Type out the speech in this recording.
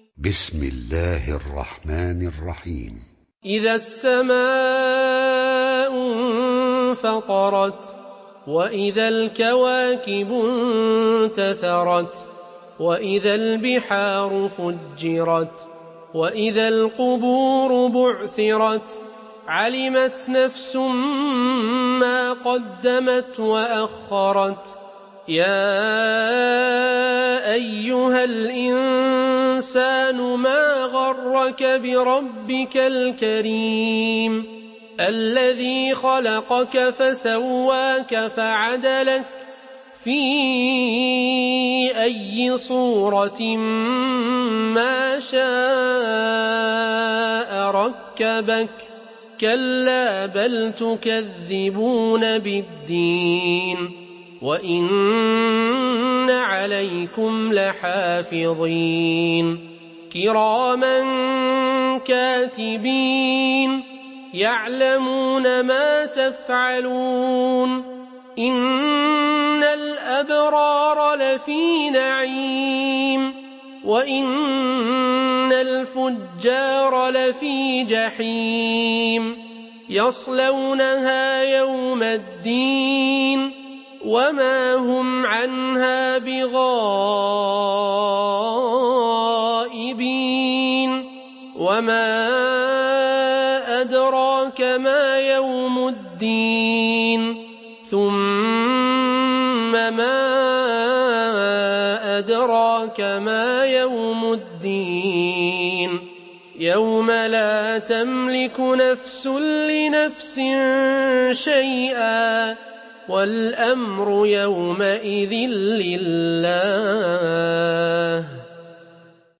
بسم الله الرحمن الرحيم. إذا السماء انفطرت وإذا الكواكب انتثرت وإذا البحار فجرت وإذا القبور بعثرت علمت نفس ما قدمت وأخرت يا أيها الإنسان ما غرك بربك الكريم الذي خلقك فسواك فعدلك في أي صورة ما شاء ركبك كلا بل تكذبون بالدين وإن عليكم لحافظين كراما كاتبين يعلمون ما تفعلون إن الأبرار لفي نعيم وإن الفجار لفي جحيم يصلونها يوم الدين وما هم عنها بغائبين وما أدراك ما يوم الدين ثم ما أدراك ما يوم الدين يوم لا تملك نفس لنفس شيئا والأمر يومئذ لله